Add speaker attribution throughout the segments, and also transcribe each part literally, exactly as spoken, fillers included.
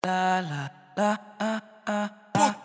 Speaker 1: lá, lá, lá, ah, ah, ah.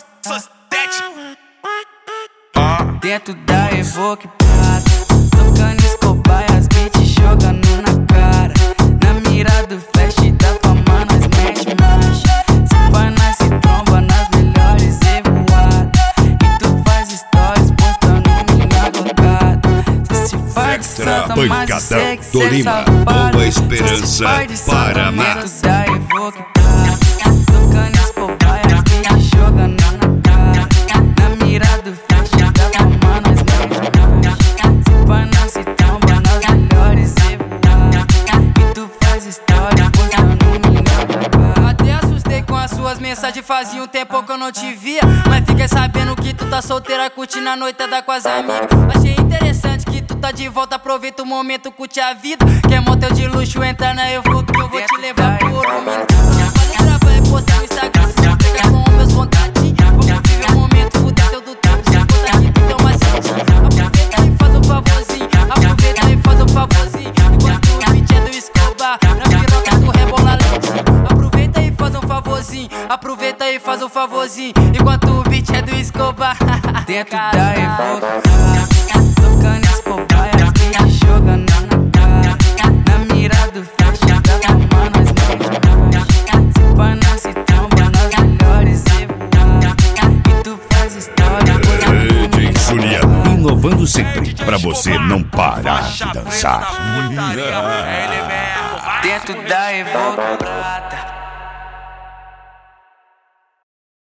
Speaker 1: Dentro da Evoque Prata, tocando Escobar e as beats jogando na cara. Na mira do flash da fama nós mete marcha. Se pá nós se tromba nas melhores revoadas. E tu faz stories postando minha gongada. Cê se faz de santa, mas eu sei que cê safado.
Speaker 2: Boa Esperança, Paraná.
Speaker 1: Dentro da Evoque Prata, tocando Escobar e as beats jogando na cara. Na mira do flash da fama nós mete marcha. Se pá nós se tromba nas melhores revoadas. E tu faz stories postando minha gongada.
Speaker 3: Até assustei com as suas mensagens, fazia um tempo que eu não te via. Mas fiquei sabendo que tu tá solteira, curtindo a noitada com as amigas. Achei interessante que tu tá de volta, aproveita o momento, curte a vida. Quer motel de luxo, entra na Evoque que eu vou te levar por um minuto. Vale gravar e postar no Instagram, se já pega com os meus contatinhos. Vamos viver o momento, fuder teu do tempo, se conta aqui tu tem uma sentinha. Aproveita e faz um favorzinho, aproveita e faz um favorzinho. Enquanto o beat é do Escobar, na piroca tu rebola lentinho. Aproveita e faz um favorzinho, aproveita e faz um favorzinho. Enquanto o beat é do Escobar.
Speaker 1: Dentro da Evoque Prata, tocando Escobar e as beats jogando na cara. Na mira do flash da fama nós mete marcha. Se pá nós se tromba nas melhores revoadas. E tu faz história postando
Speaker 2: D J Juliano, inovando sempre pra você não parar de dançar.
Speaker 1: Dentro da Evoque Prata.